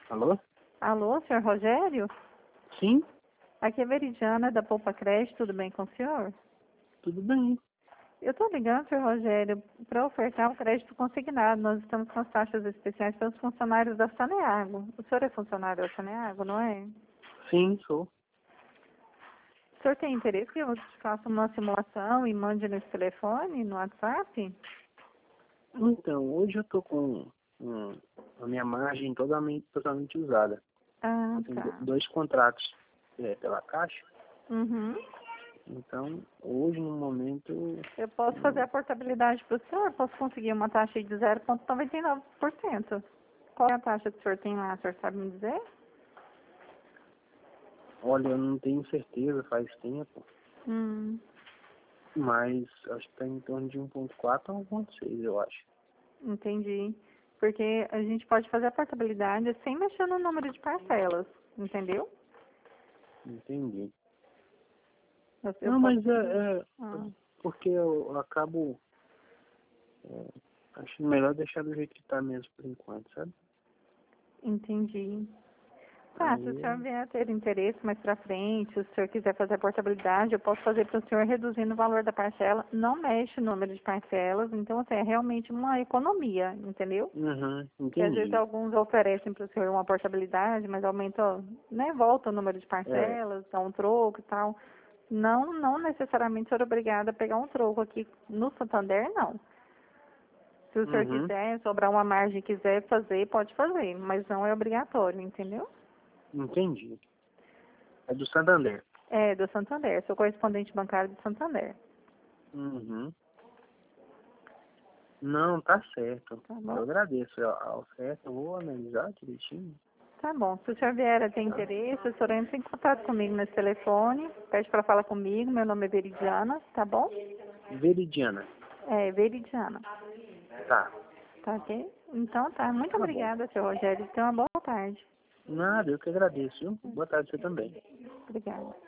Alô? Alô, senhor Rogério? Sim, Aqui é Veridiana da Poupa Crédito, tudo bem com o senhor? tudo bem. Eu estou ligando, senhor Rogério, para ofertar um crédito consignado. Nós estamos com as taxas especiais para os funcionários da Saneago. O senhor é funcionário da Saneago, não é? Sim, sou. O senhor tem interesse que eu faça uma simulação e mande nesse telefone, no WhatsApp? Então, hoje eu tô com a minha margem totalmente usada. Ah, Eu tenho tá. dois contratos pela Caixa. Uhum. Então, hoje, no momento, Eu posso fazer a portabilidade para o senhor? Posso conseguir uma taxa de 0,99%. Qual é a taxa que o senhor tem lá? O senhor sabe me dizer? olha, eu não tenho certeza, faz tempo, Hum. mas acho que está em torno de 1,4 a 1,6, eu acho. Entendi. Porque a gente pode fazer a portabilidade sem mexer no número de parcelas, entendeu? Entendi. Eu Não, posso mas fazer. Ah, porque eu acabo, acho melhor deixar do jeito que está mesmo por enquanto, sabe? entendi. Tá, se o senhor Aí, vier a ter interesse mais pra frente, se o senhor quiser fazer a portabilidade, eu posso fazer para o senhor reduzindo o valor da parcela, não mexe no número de parcelas, então assim, é realmente uma economia, entendeu? Que às vezes entendi. alguns oferecem para o senhor uma portabilidade, mas aumenta, né, volta o número de É. parcelas, dá um troco e tal. Não necessariamente o senhor é obrigado a pegar um troco aqui no Santander, não. Se o senhor Uhum. quiser, sobrar uma margem e quiser fazer, pode fazer, mas não é obrigatório, entendeu? Entendi. É do Santander. É, do Santander, sou correspondente bancário do Santander, Uhum. Não, tá certo. tá Eu bom? agradeço a oferta, eu vou analisar direitinho. Tá bom. Se o senhor vier a ter Tá? interesse, o senhor entra em contato comigo nesse telefone, pede para falar comigo, meu nome é Veridiana, tá bom? Veridiana. É, Veridiana. Tá. Tá ok? Então tá. Muito Tá bom. obrigada, seu Rogério. Tenha uma boa tarde. Nada, eu que agradeço, viu? Boa tarde você também. Obrigada.